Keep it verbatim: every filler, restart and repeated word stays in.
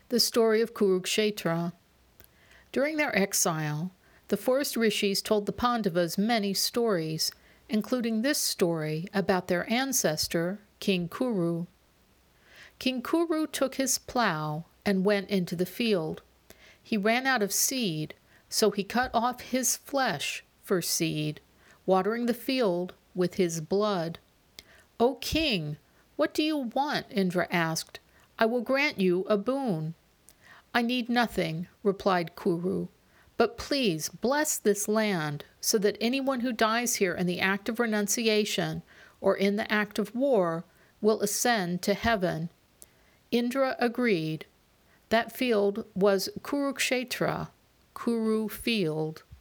The story of Kurukshetra. During their exile, the forest rishis told the Pandavas many stories, including this story about their ancestor, King Kuru. King Kuru took his plow and went into the field. He ran out of seed, so he cut off his flesh for seed, watering the field with his blood. "O king, what do you want?" Indra asked. "I will grant you a boon." "I need nothing," replied Kuru, "but please bless this land so that anyone who dies here in the act of renunciation or in the act of war will ascend to heaven." Indra agreed. That field was Kurukshetra, Kuru field.